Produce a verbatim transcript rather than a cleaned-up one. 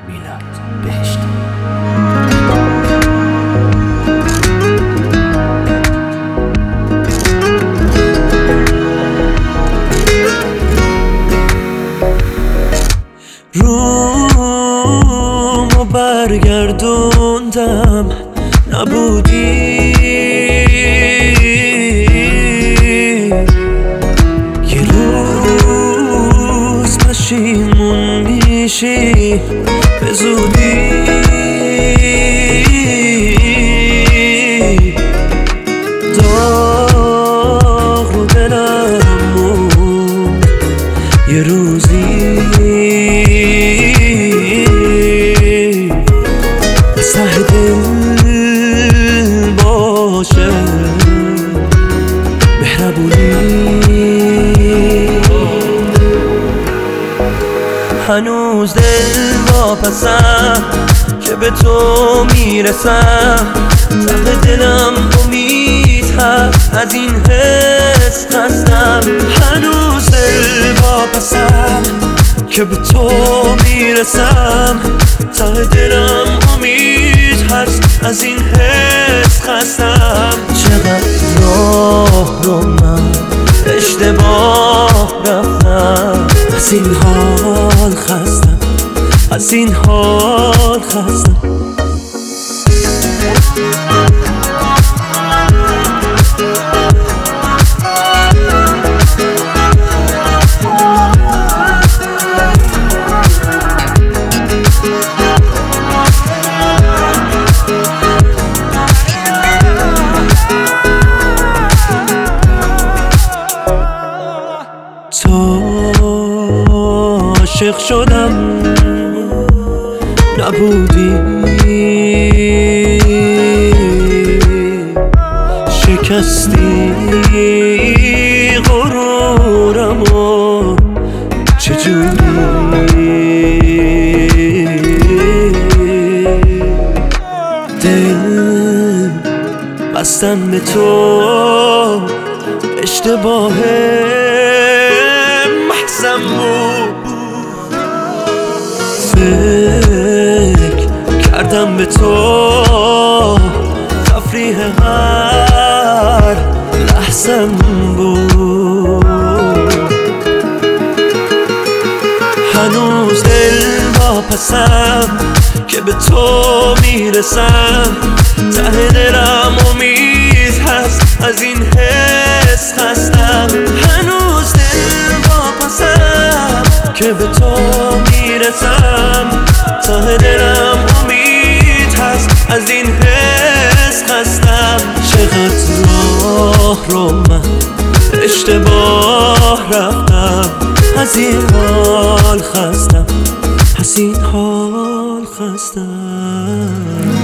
میلاد بهشتی. رومو برگردوندم نبودی، یه روز پشیمون میشی به زودی. داغ رو دلم موند یه روزی ته دل باشه مهربونی. هنوز دل واپسم که به تو میرسم، ته دلم امید هست از این حس هستم. هنوز دل واپسم که به تو میرسم، ته دلم امید هست از این حس خستم. چقدر راه رو من اشتباه رفتم، از این حال خستم، از این حال خستم. عاشق شدم نبودی، شکستی غرورمو چجوری. دل بستن به تو اشتباه محضم بود، فکر کردم به تو تفریح هر لحظم بود. هنوز دل واپسم که به تو میرسم، ته دلم امید هست از این حس خستم. هنوز دل واپسم که به تو میرسم، ته دلم امید هست از این حس خستم. چقدر راه رو من اشتباه رفتم، از این حال خستم، از این حال خستم.